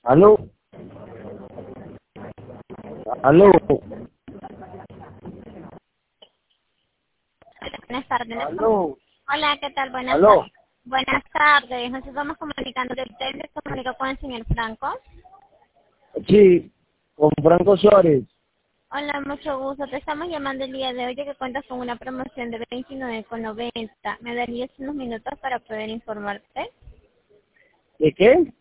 Aló, aló, Buenas tardes. aló, Hola, ¿qué tal? Buenas aló. tardes. Buenas tardes. Nos estamos comunicando de usted. ¿Me comunicó con el señor Franco? Sí, con Franco Suárez. Hola, mucho gusto. Te estamos llamando el día de hoy ya que cuentas con una promoción de 29,90. ¿Me darías unos minutos para poder informarte? ¿De qué?